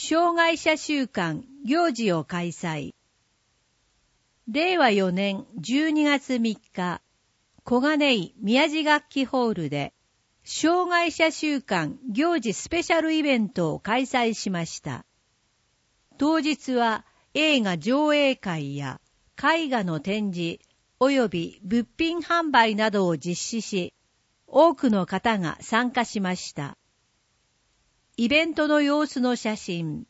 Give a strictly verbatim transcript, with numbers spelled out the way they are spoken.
障害者週間行事を開催。れいわよねんじゅうにがつみっか、小金井宮地楽器ホールで、障害者週間行事スペシャルイベントを開催しました。当日は映画上映会や絵画の展示及び物品販売などを実施し、多くの方が参加しました。イベントの様子の写真、